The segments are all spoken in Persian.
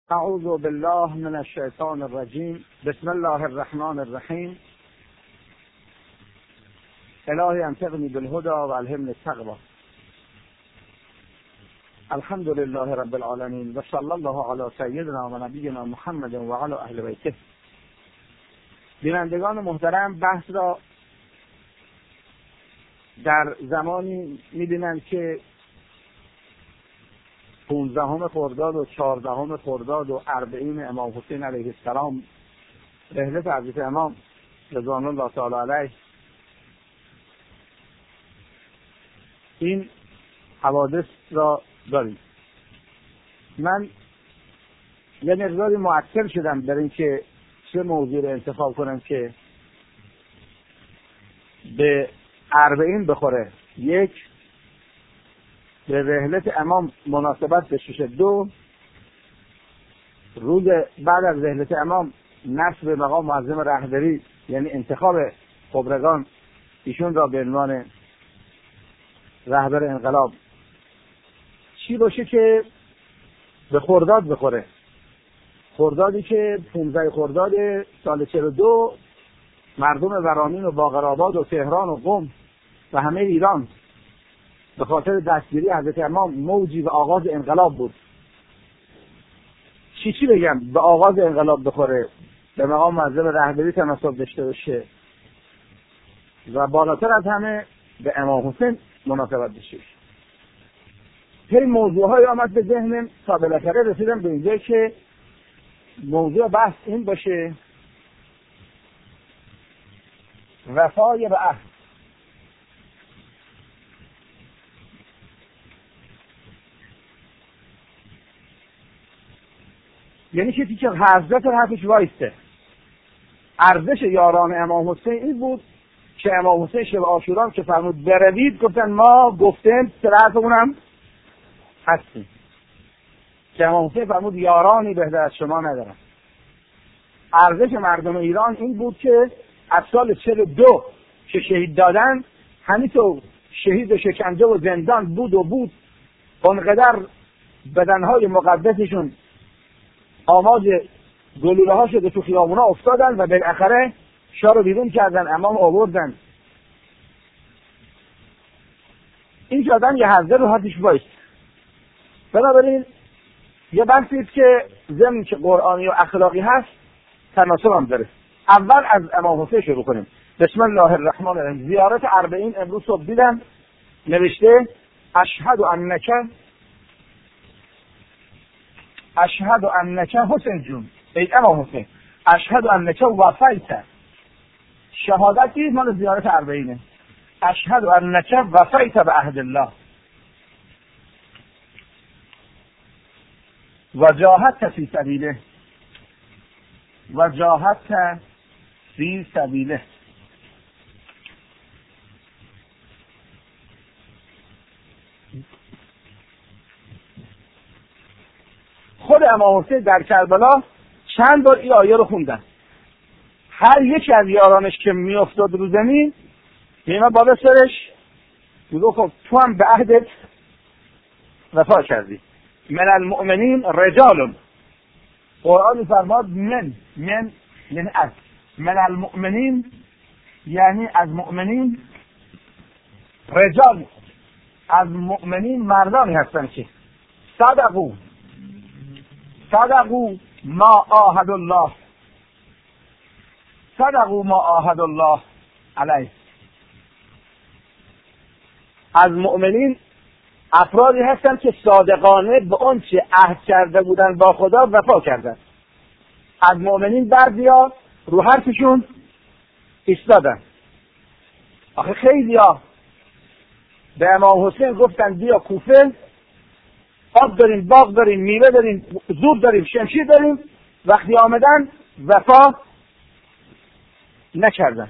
اعوذ بالله من الشیطان الرجیم. بسم الله الرحمن الرحیم. الهی انطقنی بالهدى و الهمنی التقوی. الحمد لله رب العالمین و صلی الله علی سیدنا و نبینا محمد و علی اهل بیته. بینندگان محترم، بحث را در زمانی می‌بینند که 15 خرداد و 14 خرداد و 40 امام حسین علیه السلام رحلت حضرت امام رضوان الله تعالی علیه، این حوادث را داریم. من یه مقداری معطل شدم در این که چه موضوع را انتخاب کنم که به 40 بخوره. یک، به رحلت امام مناسبت بشه. 2، روز بعد از رحلت امام نصب مقام معظم رهبری، یعنی انتخاب خبرگان ایشون را به عنوان رهبر انقلاب، چی باشه که به خرداد بخوره. خردادی که 15 خرداد سال 42 مردم ورامین و باقرآباد و تهران و قم و همه ایران به خاطر دستگیری حضرت امام موجی به آغاز انقلاب بود. چی بگم؟ به آغاز انقلاب بخوره، به مقام معظم رهبری تناسب داشته باشه و بالاتر از همه به امام حسین مناسبت داشته باشه. هی موضوعهای آمد به ذهنم تا بالاخره رسیدم به اینجا که موضوع بحث این باشه: وفای به عهد. یعنی کسی که حضرت حرفش وایسته. ارزش یاران امام حسین این بود که امام حسین شب عاشورا که فرمود بروید، گفتن ما گفتیم طرفمونم هستیم. که امام حسین فرمود یارانی بهتر از شما ندارم. ارزش مردم ایران این بود که از سال 42 که شهید دادن، همینطور شهید و شکنجه و زندان بود اونقدر بدنهای مقدسشون آماج گلوله ها شده، تو خیابونا افتادن و بالاخره شاه رو بیرون کردن، امام آوردن. این که آدم یه حضر رو حدش بایست. بنابراین یه بحثیست که ضمن که قرآنی و اخلاقی هست تناسب هم داره. اول از امام حسین شروع کنیم. بسم الله الرحمن الرحیم. زیارت 40 امروز صبح دیدم نوشته اشهد انک حسین جون، ای امام حسین، اشهد انک وفیت. شهادتی مال زیارت 40. اشهد انک وفیت به عهد الله و جاهدت فی سبیله. خود امام حسین در کربلا چند بار این آیه رو خوندن. هر یکی از یارانش که میافتاد رو زمین میمه بابا سرش میگو خب تو هم به عهدت وفا کردی. من المؤمنین رجال. قرآن میفرماد من یعنی از. من المؤمنین یعنی از مؤمنین. رجال از مؤمنین مردانی هستن که صدقوا ما عاهد الله علیه. از مؤمنین افرادی هستن که صادقانه به اون چه عهد کرده بودن با خدا وفا کردن. از مؤمنین بعضیا رو حرفشون ایستادن. آخه خیلیا به امام حسین گفتن بیا کوفه، آب داریم، باغ داریم، میوه داریم، زور داریم، شمشیر داریم. وقتی آمدن وفا نکردن.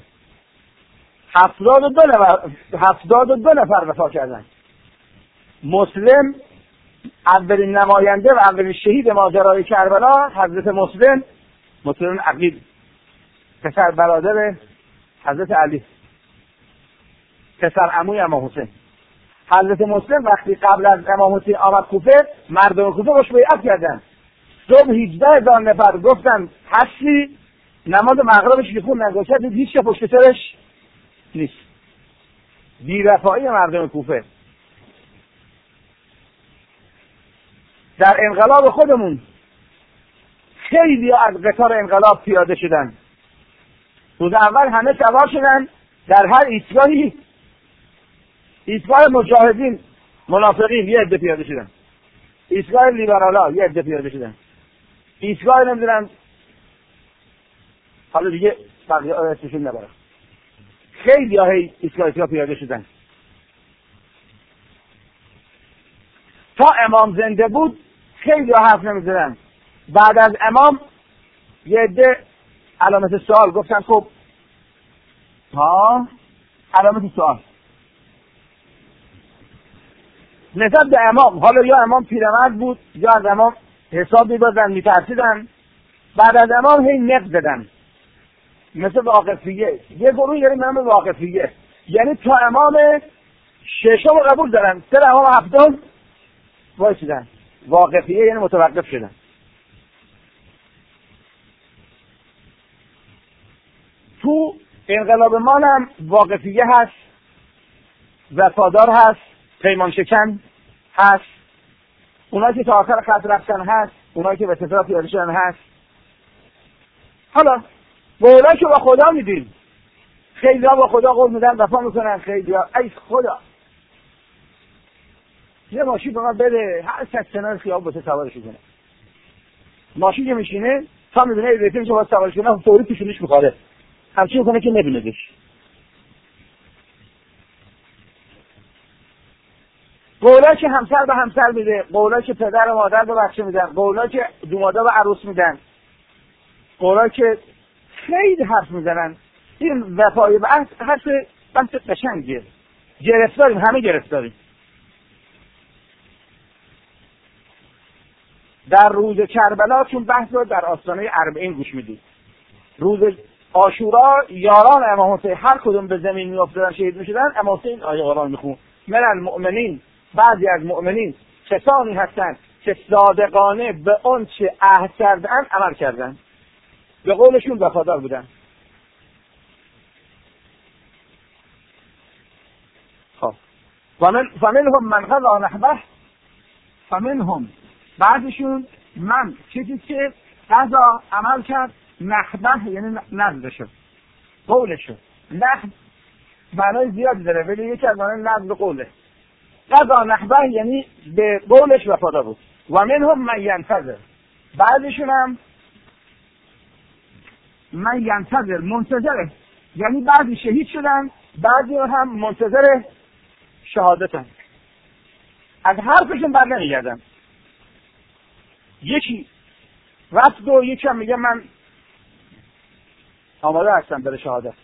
72 نفر وفا کردن. مسلم اولین نماینده و اولین شهید ماجرای کربلا، حضرت مسلم عقیل، پسر برادر حضرت علی، پسر عموی امام حسین. حضرت مسلم وقتی قبل از امام حسین آمد کوفه، مردم کوفه باش بیعت کردن. صبح 18,000 نفر گفتن هستی، نماز مغربش که خون نگذاشت هیچ که پشت سرش نیست. بی‌وفایی مردم کوفه. در انقلاب خودمون خیلی از قطار انقلاب پیاده شدن. روز اول همه سوار شدن، در هر ایستگاه مجاهدین منافقین یه عده پیاده شدن، ایستگاه لیبرالا یه عده پیاده شدن، ایستگاه نمیدونم حالا دیگه بقیه اسمشون نبرم، خیلی های ایستگاه پیاده شدن. تا امام زنده بود خیلی حرف نمیزدن. بعد از امام یه عده علامت سوال گفتن. خب علامت سوال نسبت به امام، حالا یا امام پیرمرد بود یا از امام حساب می‌دادن، می‌ترسیدن. بعد از امام هی نقد زدن، مثل واقفیه. یه گروه یعنی به نام واقفیه، یعنی تا امام ششم قبول دارن، سر امام هفتم وایسیدن. واقفیه یعنی متوقف شدن. تو انقلاب ما هم واقفیه هست، وفادار هست، پیمان شکن هست، اونایی که تا آخر خط رفتن هست، اونایی که به اتفاق پیاده شدن هست. حالا به اونایی که با خدا میدیم، خیلی ها با خدا قول میدن وفا میکنن، خیلی ها ای خدا یه ماشین به من بده، هر کس کنار خیاب باشه سوارش کنه. ماشین که میشینه تا میبینه ایزیتی میشه باید سوارش کنه، فوری پیشونیش میخواره، همچین میکنه که نبیندش. قولایی که همسر به همسر میده، قولایی که پدر و مادر به بچه میدن، قولایی که دوماده به عروس میدن، قولایی که خیلی حرف میزنن. این وفای به عهد بحث قشنگیه. گرفتاریم، همه گرفتاریم. در روز کربلا چون بحث رو در آستانه اربعین گوش میدید، روز عاشورا یاران امام حسین هر کدوم به زمین میافتادن شهید میشدن، امام حسین آیه قرآن میخون من المؤمنین، بعضی از مؤمنین کسانی هستند که صادقانه به اون چه عهد کردن عمل کردن، به قولشون وفادار بودن. خب فمنهم من قضى نحبه، فمنهم بعضشون من چیزی که قضا عمل کرد، نحبه یعنی نذرشو، قولشو. نحب معنای زیادی داره ولی یکی از معنای نذر قوله. قضا نحبه یعنی به قولش وفادار بود. و منهم من ینتظر، بعضشون هم من ینتظر منتظره، یعنی بعضی شهید شدن، بعضی هم منتظر شهادتن، از حرفشون بر نمیگردن. یکی رفت و یکی هم میگه من آماده هستم برای شهادت.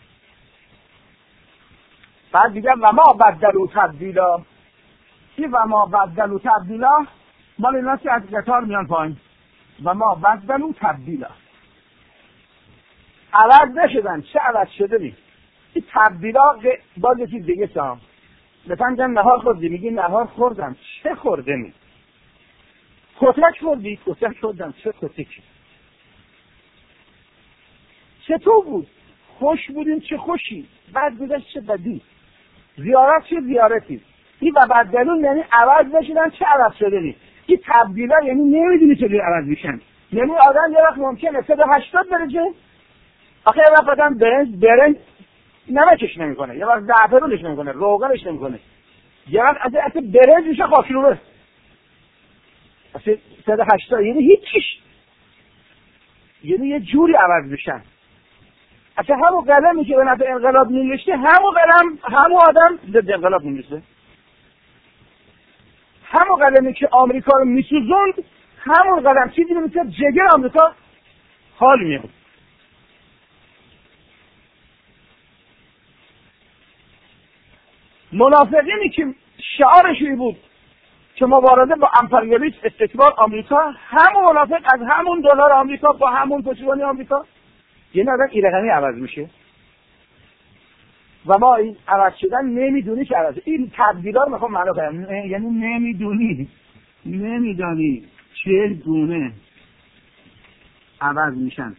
بعد دیگه و ما بدلوا تبدیلا، این و ما بدلوا تبدیلا مال اینا که از قطار میان پایین. و ما بدلوا تبدیلا، عوض نشدن. چه عوض شده نیست این تبدیلا؟ باز یکی دیگه سام مثلا میگن نهار خوردی، میگی نهار خوردم. چه خورده نیست؟ کتک خوردی؟ کتک خوردم. چه کتکی؟ چطور بود؟ خوش بودیم چه خوشی، بعد گذشت چه بدی. زیارت چه زیارتی. این و بدلون یعنی عوض نشدن. چه عوض شده نیست؟ این تبدیلا یعنی نمیدونی چه عوض میشن. یعنی آدم یه وقت ممکنه 180 درجه آخه یه وقت آدم برنج نمکش نمیکنه، یه وقت زعفرونش نمیکنه، روغنش نمیکنه، یه وقت اصلا برنج میشه خاکروبه. اصلا 180 یعنی هیچیش، یعنی یه جوری عوض میشن. اصلا همون قلمی که به نفع انقلاب نوشته، همون قلم همون آدم ضد انقلاب نوشته. همون قلمی که آمریکا رو میسوزوند، همون قلم چیزی رو میشه جگر آمریکا حال میاد. منافقینی که شعارشوی بود که مبارزه با امپریالیسم استکبار آمریکا، همون منافق از همون دلار آمریکا با همون پشتیبانی آمریکا یعنی آدم این رقمی عوض میشه. و ما این عوض شدن نمیدونی که عوض. این تبدیلار میخوام معنا کنم، یعنی نمیدونی چه گونه عوض میشن.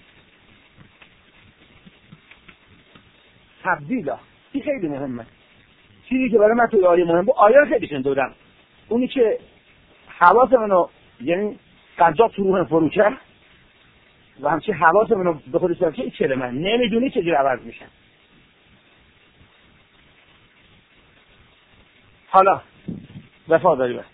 تبدیل این خیلی مهمه. چیزی که برای من توی آیه مهم بود، آیه خیلی شنیدم، اونی که حواس منو یعنی قنجاب تو روحم فرو کرد و همچنین حواس منو به خودش دارم که این چه من نمیدونی چجوری عوض میشن. حالا وفاداری بست.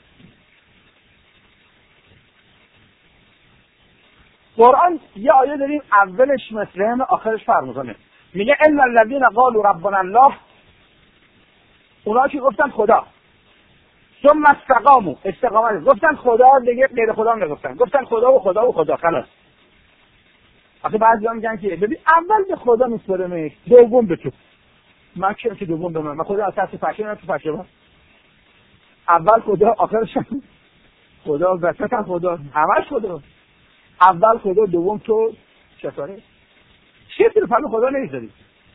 قرآن یه آیه داریم اولش مثل هم آخرش فرق میکنه، میگه ان الذین قالوا ربنا الله، اونا که گفتن خدا، ثم استقاموا، استقامت گفتن خدا دیگه غیر خدا نگفتن، گفتن خدا و خدا و خدا خلاص. آخه بعضیا میگن که ببین اول به خدا میسپرم، دوم به تو. من چرا که دوم به من خدا اساس فشن تو فشن، اول خدا آخرش خدا، وسط خدا، همش خدا، اول خدا دوم تو. چطوره؟ چه تو پلو خدا نمیذاری؟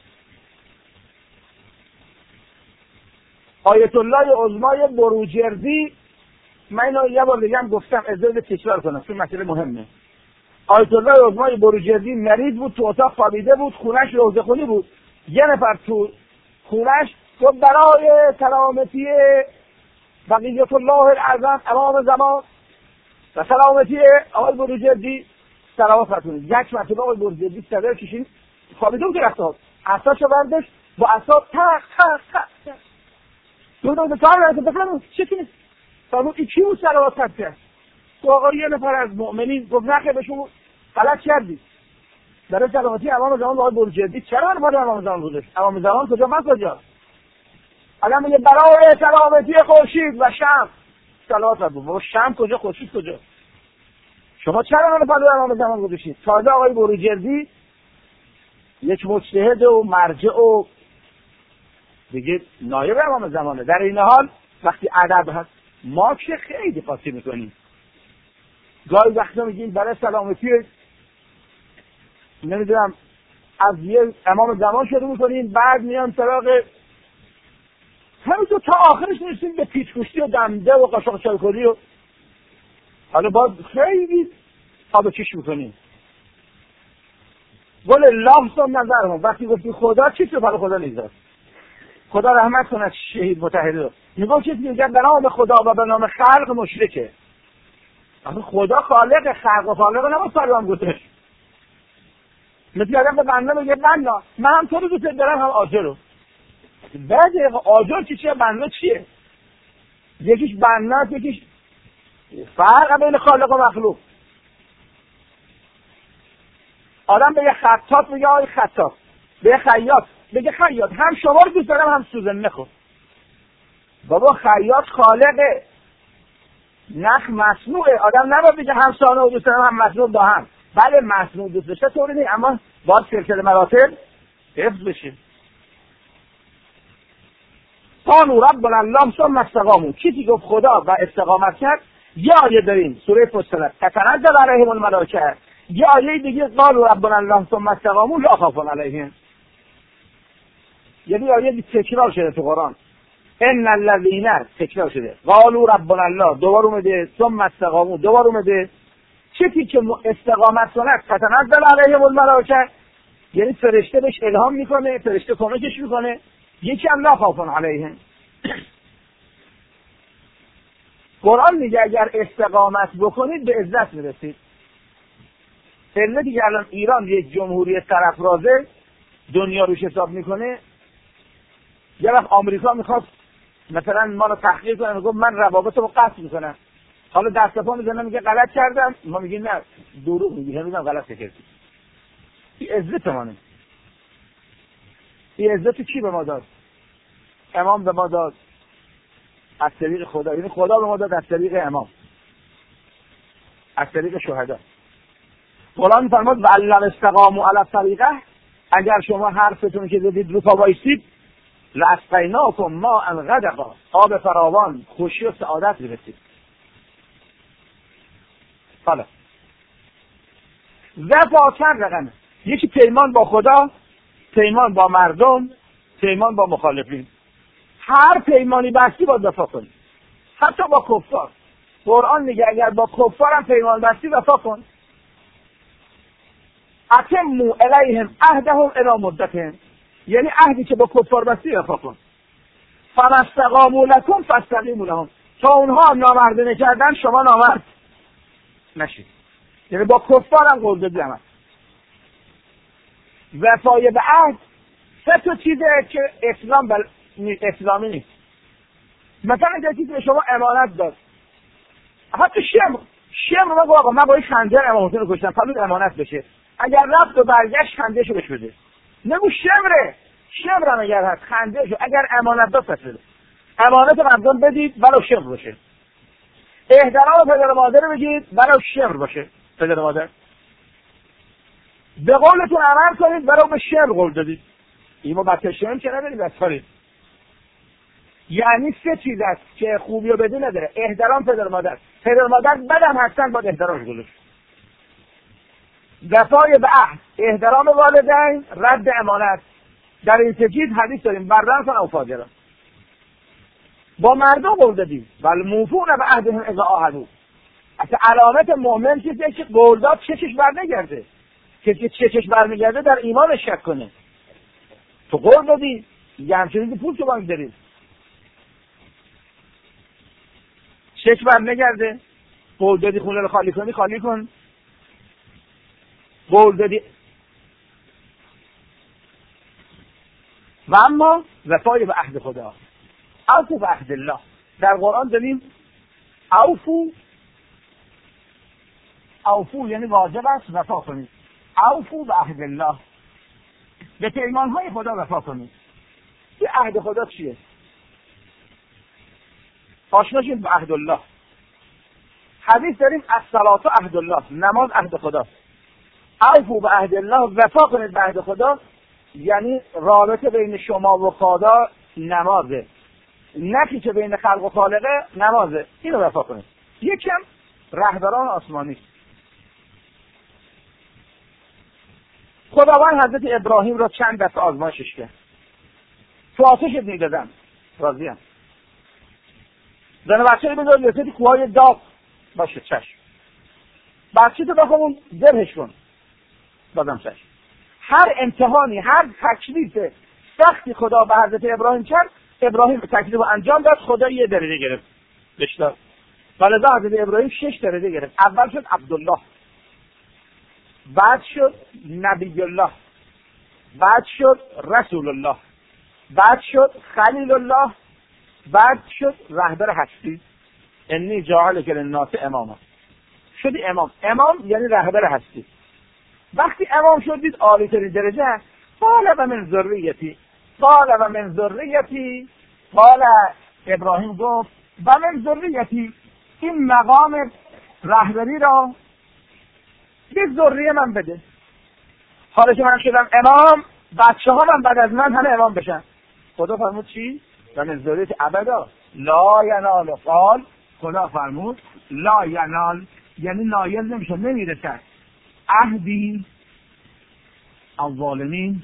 آیت الله عظمای بروجردی، من اینو یه بار دیگه هم گفتم، اجازه تکرار کنم چون مسئله مهمه. آیت الله عظمای بروجردی مریض بود، تو اتاق خوابیده بود، خونش روزه خونی بود. یه نفر تو خونش گفت برای سلامتی بقیت الله الاعظم امام زمان و سلامتی آقای بروجردی صلوات فرستونید. یک مرتبه آقای بروجردی صدر کشید، خوابیده بود، رفت عصاشو برداشت با عصا تق تق تق دو کار رو بفهمون چه کنه. فرمود این کی بود صلوات فرستاد؟ تو آقا یه نفر از مؤمنین گفت نخیر بهشون غلط کردی. برای سلامتی امام زمان با آقای بروجردی چرا نباید امام زمان گذاشت؟ امام زمان کجا من کجا؟ الان میگه برای سلامتی خورشید و شمس صلوات فرستاد. بابا شمس کجا خورشید کجا؟ شما چرا منو پلو امام زمان گذاشتید؟ تازه آقای بروجردی یک مجتهد و مرجع و دیگه نایب امام زمانه. در این حال وقتی ادب هست ما که خیلی قاطی میکنیم، گاهی وقتا میگیم برای سلامتی نمیدونم از یه امام زمان شروع میکنیم، بعد میان سراغ همینطور تا آخرش میرسیم به پیچ‌گوشتی و دنده و قاشق چایخوری و حالا باز خیلی آب چش میکنیم. گل لحظ نظر هم وقتی گفتی خدا چی تو برای خدا نیزد؟ خدا رحمت کنه شهید متحری رو میگم چیزی میگن به نام خدا و به نام خلق مشرکه. آخه خدا خالق خلق و خالق نباید سلام گذاشت. مثل آدم به بنده میگه بنده من هم تو رو دوست دارم هم آجر رو. بعد آجر چیه بنده چیه؟ یکیش بنده است، یکیش فرق بین خالق و مخلوق. آدم به یه خطاط میگه آی خطاط، به یه خیاط بگه خیاط هم شما رو دوست دارم هم سوزن نخور. بابا خیاط خالقه، نخ مصنوعه. آدم نباید بگه هم صانع دوست دارم هم مصنوع با هم. بله مصنوع دوست داشته طوری نیست، اما باید سلسله مراتب حفظ بشه. قالوا ربنا الله ثم استقاموا، کسی گفت خدا و استقامت کرد. یه آیه داریم سوره فصلت تتنزل علیهم الملائکه، یه آیه دیگه قالوا ربنا الله ثم استقاموا لا خوف علیهم. یعنی آیه تکرار شده تو قرآن، ان الذین تکرار شده، قالوا ربنا الله دوبار اومده، ثم استقاموا دوبار اومده. چیزی که استقامت کنه تتنزل علیهم الملائکه، یعنی فرشته بهش الهام میکنه، فرشته کمکش میکنه. یکی هم لا خوف علیهم. قرآن میگه اگر استقامت بکنید به عزت میرسید. علت دیگه الان ایران یک جمهوری سرافرازه دنیا روش حساب میکنه. یه وقت آمریکا میخواست مثلا ما رو تحقیر کنه، میگه من روابط رو قطع میکنم، حالا دست پا میزنه میگه غلط کردم، ما میگیم نه دروغ میگی، هنوزم غلط کردی. این عزت منه. این عزت کی به ما داد؟ امام به ما داد از طریق خدا، یعنی خدا به ما داد از طریق امام، از طریق شهدا. قرآن فرمود وَلَّوْ اسْتَقَامُوا عَلَى الطَّرِيقَةِ، اگر شما حرفتون که زدید رو پا وایسید لَأَسْقَيْنَاكُم مَاءً غَدَقًا، آب فراوان خوشی و سعادت میرسید. حالا وفا چند رقمه؟ یکی پیمان با خدا، پیمان با مردم، پیمان با مخالفین. هر پیمانی بستی باید وفا کنی، حتی با کفار. قرآن میگه اگر با کفار هم پیمان بستی وفا کن. اتموا الیهم عهدهم الی مدتهم، یعنی عهدی که با کفار بستی وفا کن. فما استقاموا لکم فاستقیموا لهم، تا اونها نامردی نکردن شما نامرد نشید. یعنی با کفار هم قول دادی عمل. وفای به عهد سه تا چیزه که اسلامی نیست. مثلا اگر چیزی به شما امانت داد، حتی شمر رو آقا من با این خنجر امام حسین رو کشتم، فرمود امانت بشه، اگر رفت و برگشت خنجرشو بهش بده. نگو شمرم اگر هست خنجرشو، اگر امانت داد پس بده. امانت مردم بدید ولو شمر باشه. احترام پدر مادر بگید ولو شمر باشه پدر مادر. به قولتون عمل کنید ولو به شمر قول دادید. این ما بچه شمر که ندارید اصفارید. یعنی سه چیز است که خوبی و بدی نداره. احترام پدر مادر بدم هستن باید احترامش گذاشت. وفای به عهد، احترام والدین، رد امانت. در این سه چیز حدیث داریم بررن کن او فاجرا. با مردم قول دادیم والموفون به عهدهم اذا عاهدوا. اصلا علامت مؤمن چیزیه که قول داد چشش بر نگرده. کسی چشش بر میگرده در ایمانش شک کنه. تو قول دادی یه همچنین پول تو بانک دارید، چشم بر نگرده. قول دادی خونه رو خالی کنی، خالی کن. قول دادی. و اما وفای به عهد خدا، اوفو به عهد الله. در قرآن داریم اوفو یعنی واجب است وفا کنید. اوفو به عهد الله، به پیمانهای خدا وفا کنید. این عهد خدا چیه؟ آشنا شید به عهد الله. حدیث داریم الصلاة عهد الله، نماز عهد خدا. اوفو به عهد الله، وفا کنید به عهد خدا، یعنی رابطه بین شما و خدا نمازه، نکی که بین خلق و خالقه نمازه. اینو وفا کنید. یکم رهبران آسمانی. خداوند حضرت ابراهیم را چند دفعه آزمایشش کرد. تو آتش میدادن راضیم. زن بچه بذار یه کوهای داغ باشه، چشم. بچه تو بخوام درهش کن، بازم چشم. هر امتحانی، هر تکلیف سختی خدا به حضرت ابراهیم کرد، ابراهیم تکلیف رو انجام داد، خدا یه درجه گرفت بشتاد. ولذا حضرت ابراهیم 6 درجه گرفت. اول شد عبدالله، بعد شد نبی الله، بعد شد رسول الله، بعد شد خلیل الله، بعد شد رهبر هستی. انی جاعلک للناس اماما. شدی امام. امام یعنی رهبر هستی. وقتی امام شدید عالی ترین درجه هست. قال و من ذریتی، قال ابراهیم گفت و من ذریتی، این مقام رهبری را به ذریه من بده. حالا که من شدم امام، بچه ها من بعد از من همه امام بشن. خدا فرمود چی؟ و من ذریتی ابدا لا ینال. قال خدا فرمود لا ینال، یعنی نایل نمیشه، نمیرسد عهدی الظالمین.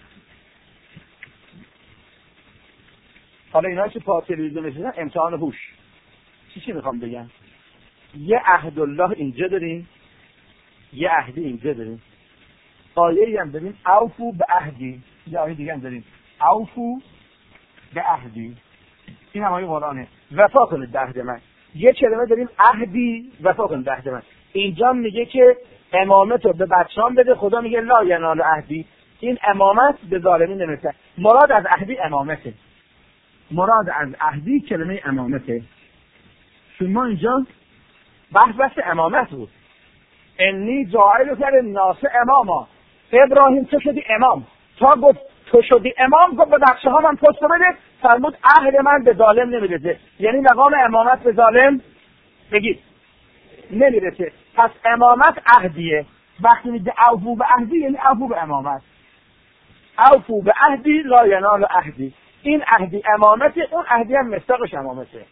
حالا اینا که پا تلویزیون نشدن امتحان هوش. چی میخوام بگم؟ یه عهد الله اینجا داریم، یه عهدی اینجا داریم. آیه‌ای هم داریم اوفو به عهدی، یه آیه دیگه هم داریم اوفو به عهدی. این هم آیه قرآنه. وفا کنید به عهد من. یه کلمه داریم عهدی، وفا کنید به عهد من. اینجا میگه که امامت رو به بچه‌ام بده، خدا میگه لا ینال عهدی. این امامت به ظالمین نمیرسه. مراد از عهدی امامته. مراد از عهدی کلمه امامته. چون ما اینجا بحث امامت بود. انی جاعلک للناس اماما. ابراهیم تو شدی امام. تا گفت تو شدی امام، گفت به بچه ها من پست بده. فرمود عهد من به ظالم نمیرسه. یعنی مقام امامت به ظالم بگید نمیرسه. پس امامت عهدیه. وقتی میگه اوفو به عهدی یعنی اوفو به امامت. اوفو به عهدی لا ینال عهدی. این عهدی امامته، اون عهدی هم مصداقش امامته.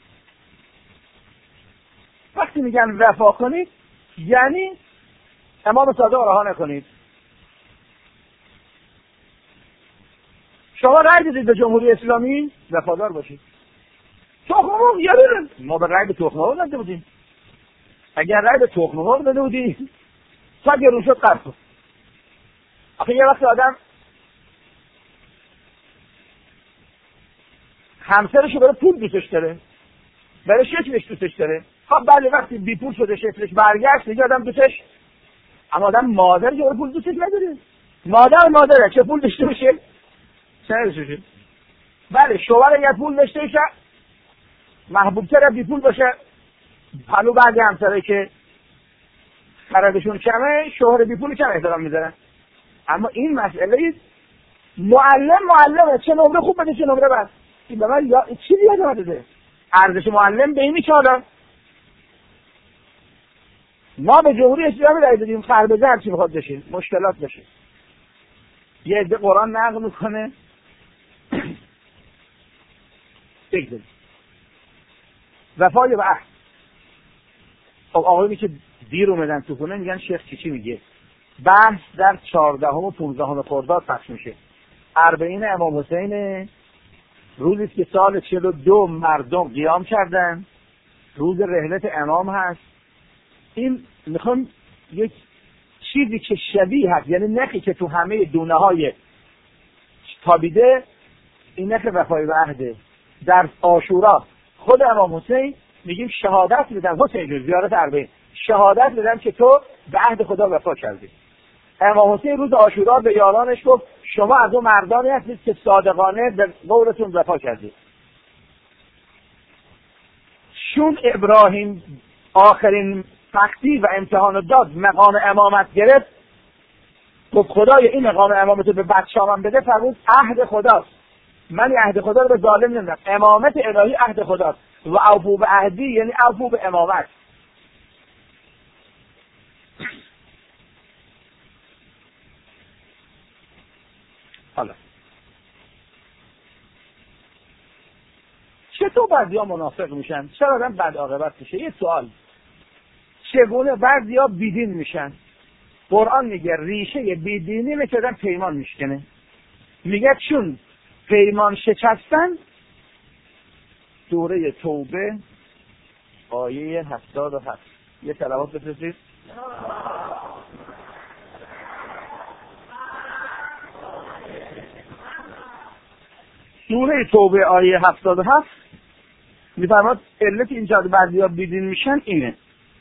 وقتی میگن وفا کنید یعنی امام صادق رها نکنید. شما رأی دادید به جمهوری اسلامی، وفادار باشید. تخم مرغ یادونه ما به رأی به تخم مرغ داده بودیم. اگر رأی به تخم مرغ داده بودیم تا گرون شد قرض. آخه یه وقت آدم همسرشو برای پول دوستش داره، برای شکلش دوستش داره. خب بله وقتی بی پول شده شکلش برگشت دیگه آدم دوستش، اما آدم مادر که برای پول دوستش نداره. مادره چه پول داشته باشه چه نداشته. بله شوهر اگر پول داشته باشه محبوب تر بی پول باشه. حالا بعضی همسرایی که خردشون کمه شوهر بی پول کم احترام میذارن. اما این مسئله معلمه، چه نمره خوب بده چه نمره بد. این به من چی یاد داده؟ ارزش معلم به این میچاله. ما به جمهوری اسلامی رای دادیم خربزه هرچی بخواد بشه، مشکلات بشه. یه عده قرآن نقل میکنه بگذاریم وفای به عهد. خب آقایونی که دیر اومدن تو خونه میگن شیخ چی میگه؟ بحث در 14 و 15 خرداد پخش میشه. اربعین امام حسین، روزی که سال 42 مردم قیام کردن، روز رحلت امام هست. این میخوام یک چیزی که شبیه هست، یعنی نخی که تو همه دونه های تابیده، این نخ وفای به عهده. در عاشورا خود امام حسین میگیم شهادت بدم، حسین زیارت اربعین، شهادت بدم که تو به عهد خدا وفا کردی. امام حسین روز عاشورا به یارانش گفت شما از اون مردانی هستید که صادقانه به قولتون وفا کردید. چون ابراهیم آخرین سختی و امتحان داد، مقام امامت گرفت، گفت خدای این مقام امامت به بچه‌ام بده، فرمود عهد خداست، من عهد خدا رو به ظالم نمیدم. امامت الهی عهد خداست و اوفوا به عهدی یعنی اوفوا به امامت. حالا چطور بعضیا منافق میشن؟ چرا آدم بد عاقبت میشه؟ یه سوال، چگونه بعضیا بیدین میشن؟ قرآن میگه ریشه بیدینی مثل آدم پیمان میشکنه. میگه چون پیمان شکستن، سوره توبه آیه 77. یه صلوات بفرستید. سوره توبه آیه 77 میفرماد علت اینجا بعضیا بیدین میشن اینه.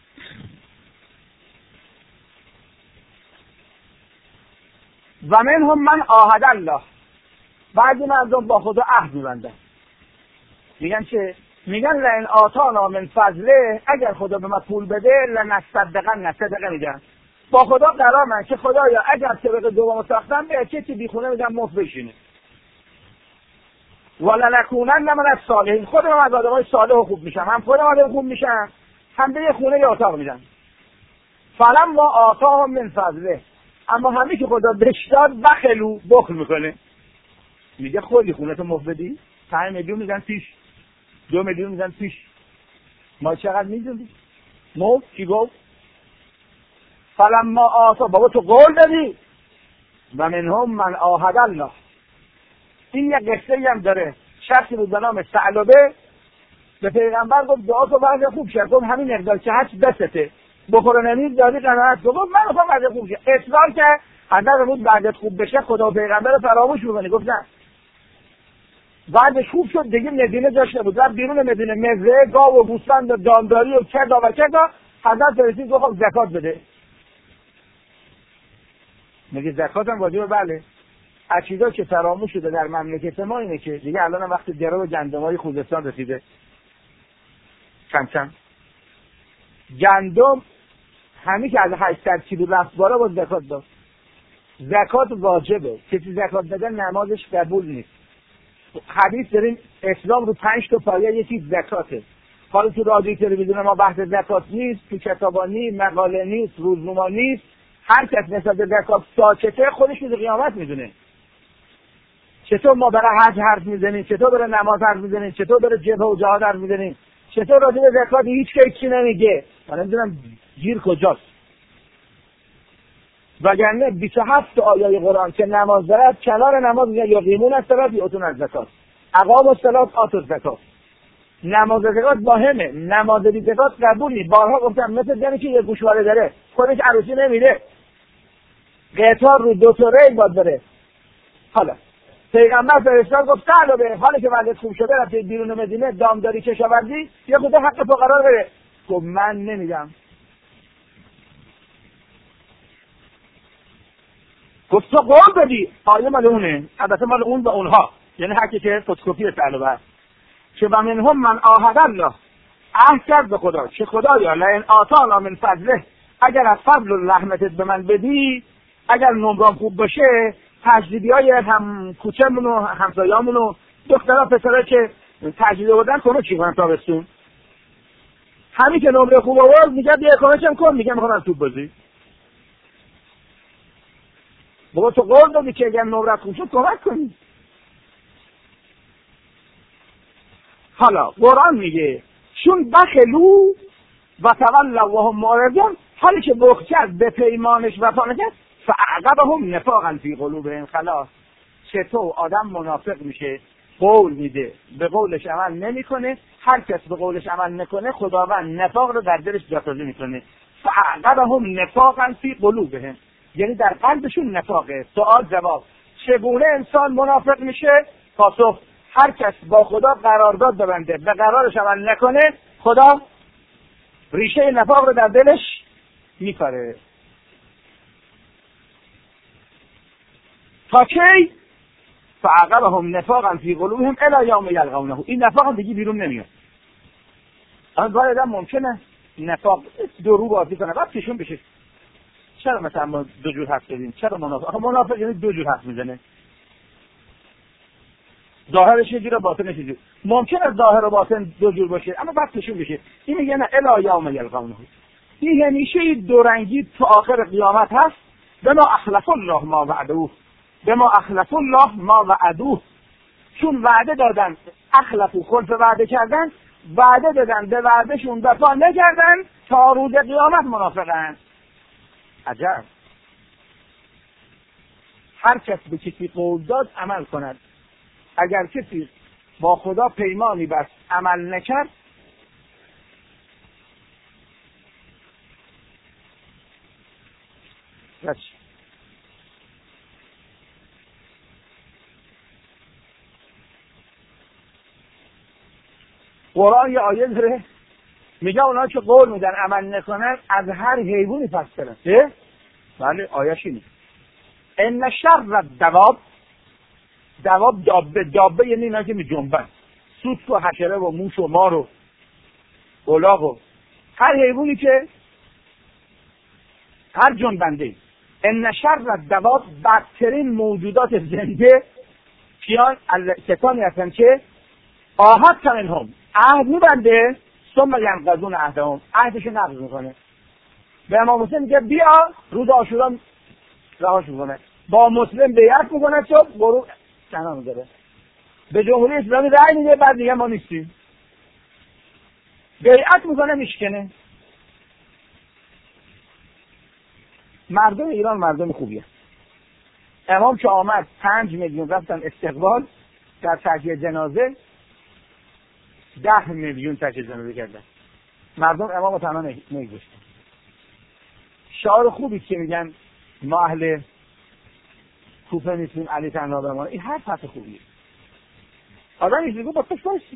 و منهم من عاهد الله، بعضی مردم با خدا عهد میبندن. میگن چه؟ میگن لئن آتانا من فضله، اگر خدا به ما پول بده لنصدقن، صدقه میگن. با خدا قرارن که خدایا اگر طبق دوم ساختن به کسی بی خونه میگن مفت بشینه. ولنکونن من الصالحین، خودم از آدمای صالح و خوب میشم، هم خودم آدم خوب میشم، هم به یه خونه یه اتاق میدن. فلما آتاهم من فضله، اما همه که خدا بهش داد بخلو، بخل میکنه. میگه خودی خونه تو مفت بدی؟ 5 میلیون میگن پیش، 2 میلیون میگن پیش. ما چقدر میدونی؟ مفت کی گفت؟ فلما آتا، بابا تو قول دادی. و منهم من عاهد الله. این یک قصه هم داره. شخصی بود به نام ثعلبه به پیغمبر گفت دعا تو وضع خوب شد. گفت همین مقدار که هست بسته، بخوره نمید دادی قناعت. گفت من میخوام وضع خوب شه. اصرار که اگر بود وضعت خوب بشه خدا و پیغمبر فراموش میکنی. گفت نه، وضعش خوب شد دیگه. مدینه جاش نبود، رفت بیرون مدینه، مزرعه، گاو و گوسفند و دامداری و کدا و کدا. حضرت فرستاد گفت زکات بده. میگه زکات هم واجبه؟ بله. از چیزا که فراموش شده در مملکت ما اینه که دیگه الان وقت درو و گندمای خوزستان رسیده. کم گندم همین که از 800 کیلو رفت بالا با زکات داد. زکات واجبه، کسی زکات بده نمازش قبول نیست. حدیث داریم اسلام رو 5 تا پایه یکی زکاته. حالا تو رادیو تلویزیون ما بحث زکات نیست، تو کتابا نیست، مقاله نیست، روزنامه نیست. هر کس نسبت به زکات ساکته خودش رو قیامت میدونه. چطور ما برای حج حرف میزنیم، چطور برای نماز حرف میزنیم، چطور برای جبهه و جهاد حرف میزنیم، چطور راجع به زکات هیچ چی نمیگه. من نمیدونم گیر کجاست. وگرنه 27 آیه قرآن که نماز دارد کنار نماز میگه یا قیمون الصلاة یؤتون الزکات، اقام الصلاة آتوا الزکات. نماز زکات مهمه، نماز بی زکات قبول نیست. بارها گفتم مثل زنی که یه گوشواره داره خودش عروسی نمیده، قطار رو دو تا ری باید بره. حالا پیغمبر فرستاد گفت تعالی حالی که وضعیت خوب شده رفتی بیرون مدینه دامداری کشاورزی یه خود حق فقرا بره. گفت من نمیدم. گفت تو قول بدی. آیه مال اونه، البته مال اون و اونها، یعنی هر کی که فتوکپی تعالی که و منهم من عاهد الله، عهد کرد به خدا که خدایا لئن آتانا من فضله، اگر از فضل و رحمتت به من بدی، اگر نمرام خوب باشه تجدیدیای هم کوچه‌مون و همسایه‌مون و دخترها پسرها که تجدید آوردن کنه چی کنن تابستون، همین که نمره خوب آورد میگه بیا کمکم کن، میگه میخوام توپ بازی. بابا تو قول دادی که اگر نمرت خوب شد کمک کنی. حالا قرآن میگه چون بخلو و تولوا وهم معرضون، حالی که بخل کرد به پیمانش وفا نکرد، فاعقبهم نفاقا فی قلوبهم. خلاص چطور آدم منافق میشه، قول میده به قولش عمل نمیکنه، هر کس به قولش عمل نکنه خداوند نفاق رو در دلش جاسازی میکنه. فاعقبهم نفاقا فی قلوبهم، یعنی در قلبشون نفاقه. سوال جواب، چگونه انسان منافق میشه؟ پاسخ، هر کس با خدا قرارداد ببنده به قرارش عمل نکنه، خدا ریشه نفاق رو در دلش میکاره. تا کی؟ فعقبهم نفاقا فی قلوبهم الی یوم یلقونه. این نفاق هم دیگه بیرون نمیاد. آن گاهی آدم ممکنه نفاق درو بازی کنه بعد پیشون بشه. چرا مثلا ما دو جور حرف زدیم؟ چرا منافق؟ آخه منافق یعنی دو جور حرف میزنه، ظاهرش یه جور باطنش یه جور. ممکنه ظاهر و باطن دو جور باشه اما بعد پیشون بشه. این میگه نه الی یوم یلقونه. این همیشه دو رنگی تو آخر قیامت هست. بما اخلف الله ما وعدوه، بما اخلف الله ما وعدوه، چون وعده دادن، اخلفو خلف وعده کردن، وعده دادن به وعدهشون وفا نکردن، تا روز قیامت منافقن. عجب. هر کس به کسی قول داد عمل کند. اگر کسی با خدا پیمانی بست عمل نکرد، قرآن یه آیه داره میگه اونا که قول میدن عمل نکنن از هر حیوانی پس برن. بله آیه‌ش اینه. ان شر الدواب، دواب دابه یعنی اینا که میجنبن، سوسک و حشره و موش و مار و الاغ و هر حیوانی که هر جنبنده. ان شر الدواب، بدترین موجودات زنده کیان؟ کسانی هستن که عهد منهم، عهد میبنده، ثم ینقضون عهدهم، عهدش نقض میکنه. به امام حسین میگه بیا روز عاشورا رهاش میکنه، با مسلم بیعت میکنه، چون برو شنا میذاره، به جمهوری اسلامی رأی میده، بعد میگه ما نیستیم، بیعت میکنه میشکنه. مردم ایران مردم خوبیه. امام که آمد 5 میلیون رفتن استقبال در تشییع جنازه، 10 میلیون تشییع جنازه کردن. مردم امام رو تنها نگذاشتن. شعار خوبی که میگن ما اهل کوفه نیستیم علی تنها بمانه، این هر فتح خوبیه. آدم اینجوری با پشت باشید.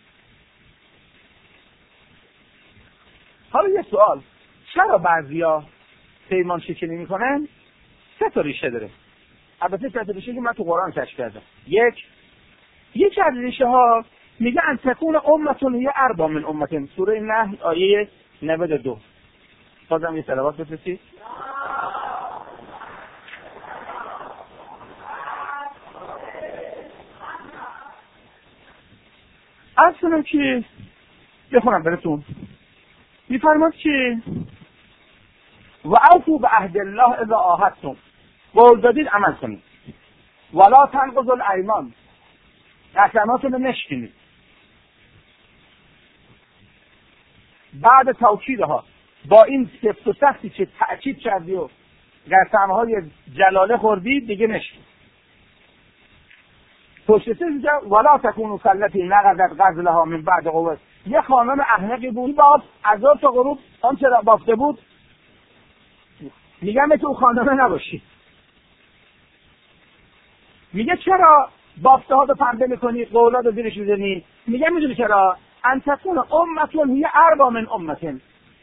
حالا یه سوال، چرا بعضیا پیمان شکنی میکنن؟ 3 تا ریشه داره. البته 3 تا ریشه که من تو قرآن کشف کردم. یک از ریشه ها میگه ان تکون امتون یه اربا من امتن، سوره نحل آیه 92. بازم یه صلوات بفرستید. اصلا که بخونم براتون میفرماد که و اوفوا بعهد الله اذا عاهدتم، قول دادید عمل کنید، ولا تنقضوا الایمان، قسماتون رو نشکنید. بعد توکیدها، با این سفت و سختی که تأکید کردی و قسمهای جلاله خوردید دیگه نشکنید. پشت سر میگه ولا تکونوا کالتی نقضت غزلها من بعد قوة. یه خانم احمقی بود، باز از ظهر تا غروب آنچه را بافته بود، میگم تو خانمه نباشی. میگه چرا بافته ها رو پنبه میکنی، قولا رو زیرش میزنی؟ میگه میدونی چرا؟ ان تکون امتون هی اربا من امتن.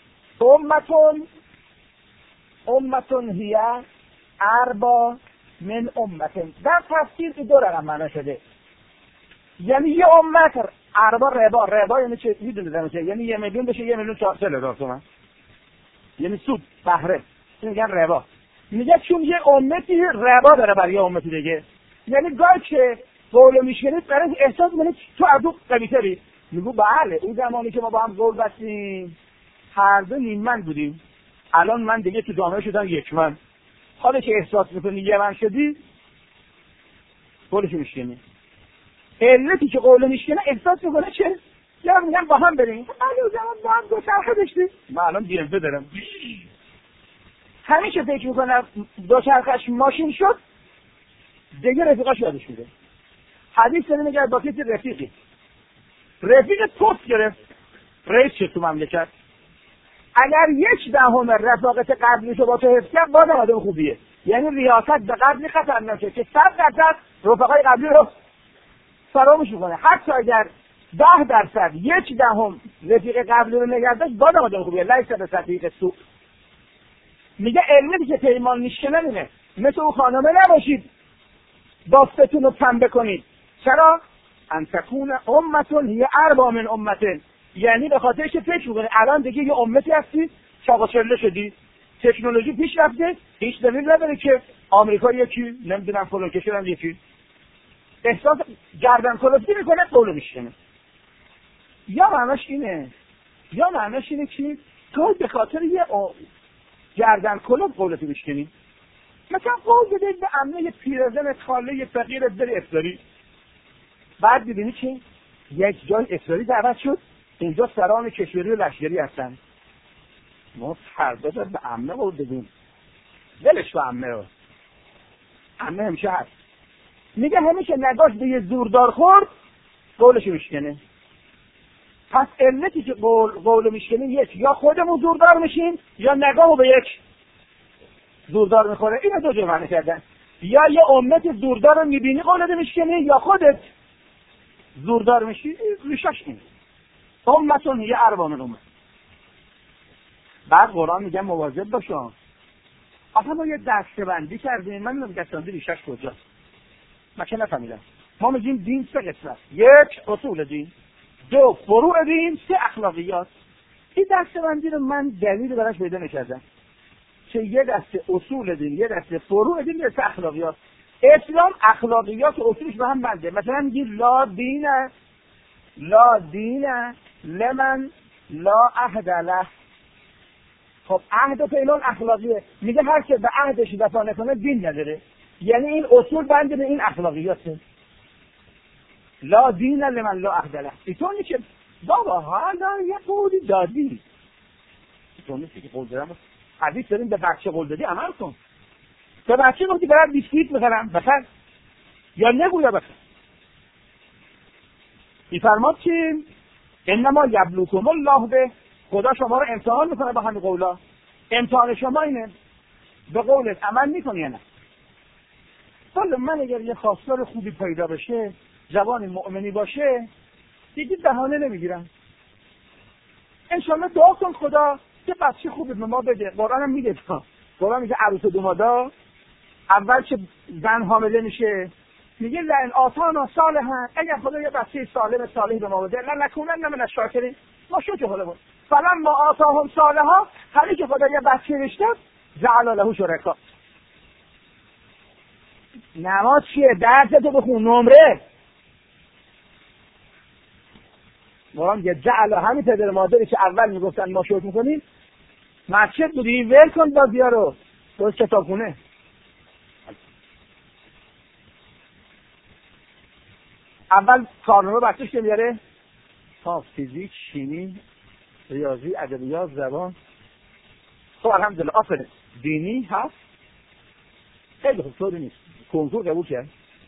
امتون هی اربا من امتن. در تفسیر دو رقم معنا شده. یعنی یه امت ربا یعنی چه؟ میدونید چه؟ یعنی 1 میلیون بشه 1,400,000 تومان. یعنی سود، بهره. میگن ربا. میگه چون یه امتی ربا داره برای امتی دیگه. یعنی گاهی که قول میشکنید برای احساس کنید تو از اون قوی‌تری. میگو بله اون زمانی که ما با هم قول بستیم هر دو نیم‌من بودیم، الان من دیگه تو جامعه شدم 1 من. حالا که احساس میکنی 1 من شدی قولش میشکنی. علتی که قول میشکنه احساس میکنه چه؟ یا میگن با هم بریم. الان زمان با هم دوچرخه داشتیم، من الان BMW دارم. همیشه فکر میکنه دوچرخش ماشین شد دیگه رفیقاش یادش میده. حدیث داره میگه با کسی رفیق توپ گرفت رئیس شد تو مملکت، اگر 1/10 رفاقت قبلیشو با تو حفظ کرد باز آدم خوبیه. یعنی ریاست به قبلی خطرناکه که 100% رفقای قبلی رو فراموش میکنه. حتی اگر 10% 1/10 رفیق قبلی رو نگه داشت باز آدم خوبیه. لیس به صدیق سوء. میگه علمی که پیمان میشکنه اینه مثل اون خانمه نباشید بافتتون رو پنبه کنید. چرا؟ ان تکون امتون هی اربا من امتن. یعنی به خاطر که فکر میکنه الان دیگه یه امتی هستی چاق و چله شدی، تکنولوژی پیش رفته، هیچ دلیل نداره که آمریکا یکی نمیدونم فلان کشور هم یکی. احساس گردن کلفتی میکنه قولو میشکنه. یا معناش اینه که تو به خاطر یه گردن کلفت قولتو میشکنی. مثلا قول بده به عمه پیرزن خاله فقیرت بری افطاری، بعد ببینی که یک جای افطاری دعوت شد اینجا سران کشوری و لشکری هستن، ما فردا به عمه قول بدیم ولش به عمه همیشه هست. میگه همیشه نگاش به یه زوردار خورد قولش میشکنه. پس علتی که قول میشکنه یک، یا خودمون زوردار میشیم یا نگاهو به یک زوردار میخوره. اینو دو جور معنی کردن. یا یه امت زوردار رو میبینی قولت میشکنی یا خودت زوردار میشی. ریشش اینه. امتون یه اربا من امت. بعد قرآن میگه مواظب باشم. آخه ما یه دسته‌بندی کردیم، من میگم دسته‌بندی ریشش کجاست؟ من که نفهمیدم. ما میگیم دین 3 قسمت. 1 اصول دین، 2 فروع دین، 3 اخلاقیات. این دسته‌بندی رو من دلیل براش پیدا نکردم که یه دسته اصول دین، یه دسته فروع دین، یه دسته اخلاقیات. اسلام اخلاقیات و اصولش به هم بنده. مثلا میگی لا دین لمن لا عهد له. خب عهد و پیمان اخلاقیه. میگه هر که به عهدش وفا نکنه دین نداره. یعنی این اصول بنده به این اخلاقیاته. لا دین لمن لا عهد له. اینطور نیست که بابا حالا یه قولی دادی، اینطور نیست که قول دادم حدیث داریم به بچه قول دادی عمل کن. به بچه گفتی برای بیسکویت میخرم بخر یا نگو یا بخر. میفرماد که انما یبلوکم الله به، خدا شما رو امتحان میکنه با همین قولا. امتحان شما اینه به قولت عمل میکنی یا نه. حالا من اگر یه خواستار خوبی پیدا بشه، جوان مؤمنی باشه، دیگه بهانه نمیگیرم. انشالله دعا کن خدا یه بچه خوبی به ما بده. قرآن هم میگه، قرآن میگه عروس دومادا اول که زن حامله میشه میگه لئن آتانا صالحا، اگر خدا یه بچه صالحی به ما بده لنکونن من الشاکرین، ما شکر خدا بود. فلما آتاهم صالحا، هر که خدا یه بچه رشته جعل له شرکا. نماز چیه؟ درستو بخون، نمره. قرآن میگه جعل، همین پدر مادری که اول میگفتن ما شکر میکنیم، مسجد بودی ول کن بازی‌ها رو، درست کتابخونه. اول کارنامه بچه‌ش که میاره فیزیک، شیمی، ریاضی، ادبیات، زبان. خب الحمدلله آفرین. دینی هست خیلی خوب، طوری نیست. کنکور قبول کرد.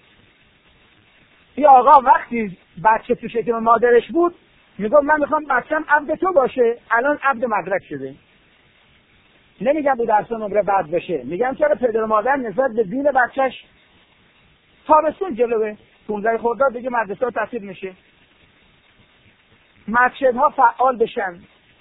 این آقا وقتی بچه تو شکم مادرش بود میگم من میخوام بچه‌م عبد تو باشه، الان عبد مدرک شده. نمیگم بود درس نمره بد بشه، میگم چرا پدر و مادر نسبت به دین بچهش تابستون جلوه 15 خرداد دیگه مدرسه‌ها تعطیل میشه، مسجدها فعال بشن.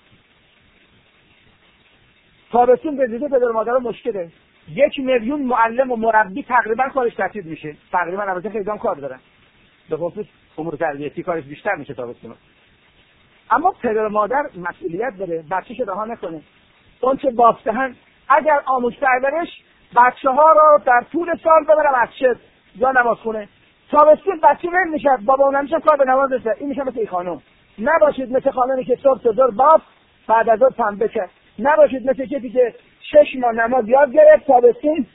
تابستون به ویژه پدر و مادر مشکله. 1 میلیون معلم و مربی تقریبا کارش تعطیل میشه. تقریبا البته خیلی هم کار دارن. به خصوص امور تربیتی کارش بیشتر میشه تابستون. اما پدر و مادر مسئولیت داره بچه‌ش رها نکنه. اون چه بافتهن اگر آموزش پرورش بچه‌ها رو در طول سال ببره مسجد یا نمازخونه، تابستون بچه ول میشه، بابا اونم میشه کار به نماز برسه. این میشه مثل این خانم. نباشید مثل خانمی که صبح تا ظهر باف بعد از ظهر پنبه کرد. نباشید مثل کسی که 6 ماه نماز یاد گرفت تابستون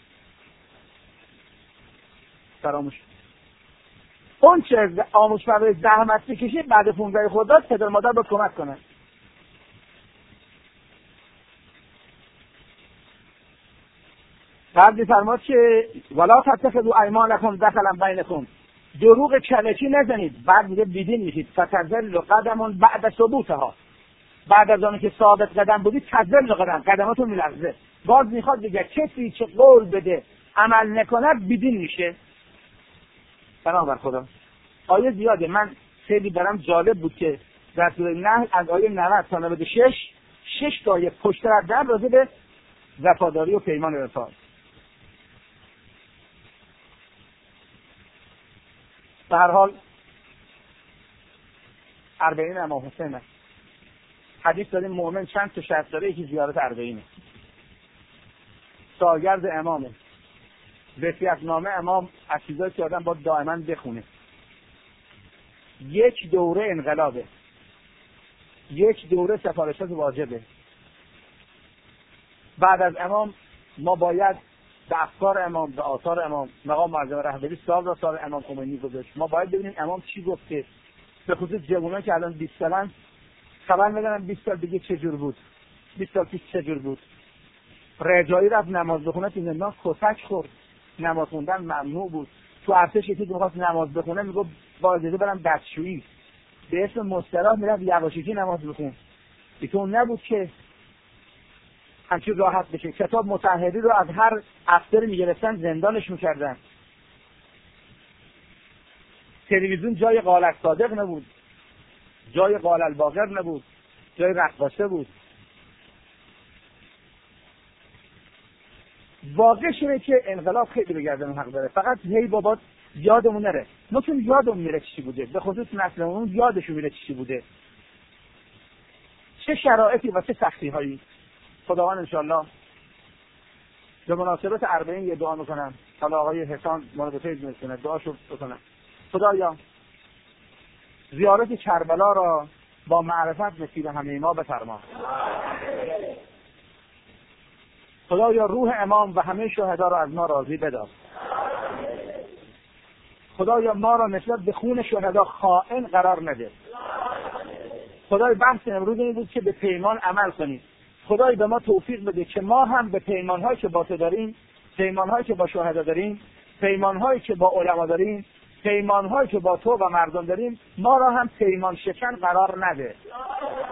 فراموش. اون چه آموزش پرورش زحمت بکشید بعد 15 خرداد پدر مادر باید کمک کنن. بعد می‌فرماد که ولا تتخذوا ایمانکم دخلا بینکم، دروغ کلکی نزنید. بعد میگه بیدین میشید. فتزل قدم بعد ثبوتها، بعد از آنکه ثابت قدم بودید تزل قدماتون میلرزه. باز میخواد بگه کسی که قول بده عمل نکند بیدین میشه. بنابر خدا آیه زیاده، من خیلی برام جالب بود که در سوره نحل از آیه 90 تا 96 6 تا آیه پشت در راجع به وفاداری و پیمان وفا. به هر حال 40 امام حسین است. حدیث داریم مؤمن چند تا شرط داره، یکی زیارت 40 سالگرد امامه، وصیت‌نامه امام از چیزایی که آدم باید دائما بخونه. 1 دوره انقلابه، 1 دوره سفارشات واجبه. بعد از امام ما باید به افکار امام، به آثار امام، مقام معظم رهبری سال امام خمینی گذاشت. ما باید ببینیم امام چی گفته. به خصوص جوانان که الان 20 سالن خبر میدونن 20 سال دیگه چه جور بود، 20 سال پیش چه جور بود. رجایی رفت نماز بخونه تو زندان کتک خورد، نماز خوندن ممنوع بود. تو ارتش یکی می‌خواست نماز بخونه میگفت با اجازه برم دستشویی، به اسم مصطلح میرفت یواشکی نماز بخون. ایتون نبود که همچین راحت بشه. کتاب مطهری رو از هر افسر میگرفتن زندانش میکردن. تلویزیون جای قال الصادق نبود، جای قال الباقر نبود، جای رقاصه بود. واقعش اینه که انقلاب خیلی به گردن حق داره، فقط هی بابا یادمون نره. ما چون یادمون میره چی بوده، به خصوص نسلمون یادشون میره چی بوده، چه شرایطی و چه سختی هایی. خداوند انشالله به مناسبت 40 یه دعا میکنم. حالا آقای حسان مناسبت میکنه دعاشو بکنم. خدایا زیارت کربلا را با معرفت نصیب همه ما بفرما. خدایا روح امام و همه شهدا را از ما راضی بدار. خدایا ما را نسبت به خون شهدا خائن قرار نده. خدای بحث امروز این بود که به پیمان عمل کنید. خدای به ما توفیق بده که ما هم به پیمان‌هایی که با تو داریم، پیمان‌هایی که با شهدا داریم، پیمان‌هایی که با علما داریم، پیمان‌هایی که با تو و مردم داریم، ما را هم پیمان شکن قرار نده.